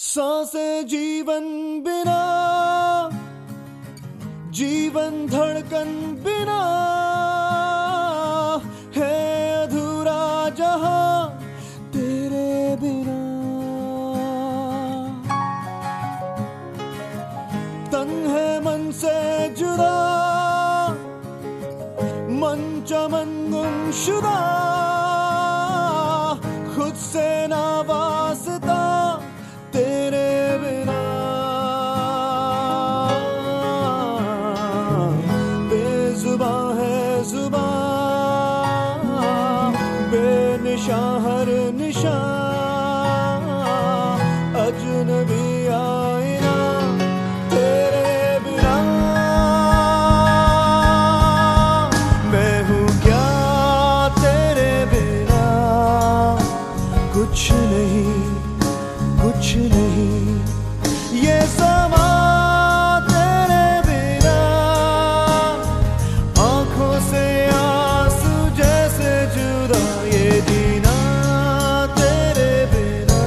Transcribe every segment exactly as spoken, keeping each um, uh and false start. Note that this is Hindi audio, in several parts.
सांसें जीवन बिना, जीवन धड़कन बिना है अधूरा जहां तेरे बिना। तन है मन से जुदा, मन चमन गुमशुदा, खुद से ना वास्ता तेरे बिना। बेजुबां है जुबां, बेनिशां हर निशां, अजनबी आईना तेरे बिना। मैं हूँ क्या तेरे बिना, कुछ नहीं कुछ नहीं, ये समा तेरे बिना। आंखों से आंसू जैसे जुदा, ये जीना तेरे बिना।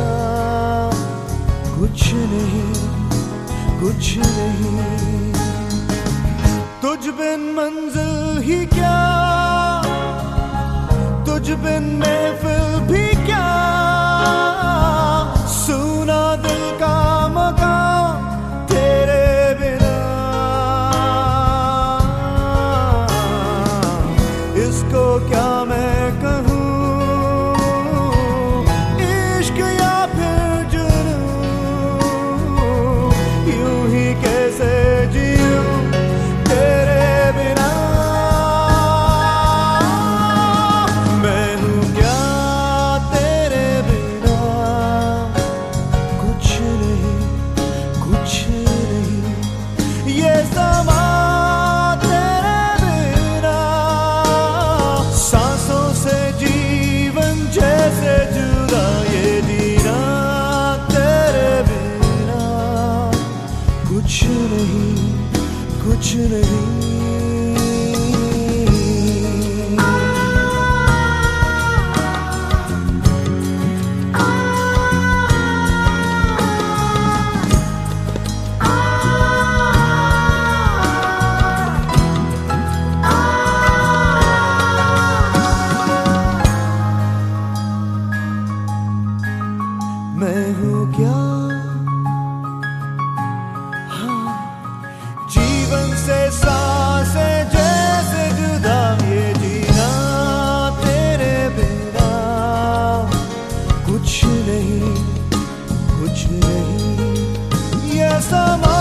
कुछ नहीं कुछ नहीं, तुझ बिन मंजिल ही क्या, तुझ बिन महफिल भी क्या, सुना दिल का मकाम तेरे बिना। इसको क्या मैं कहूँ, इश्क या फिर जुनून, यूं ही कैसे जीऊं तेरे बिना। मैं हूँ क्या तेरे बिना, कुछ नहीं कुछ नहीं, ये समा तेरे बिना। सांसों से जीवन जैसे जुदा, ये जीना तेरे बिना। कुछ नहीं कुछ नहीं। मैं हूँ क्या, हाँ, जीवन से सांसें जैसे जुदा, ये जीना तेरे बिना। कुछ नहीं कुछ नहीं, ये समा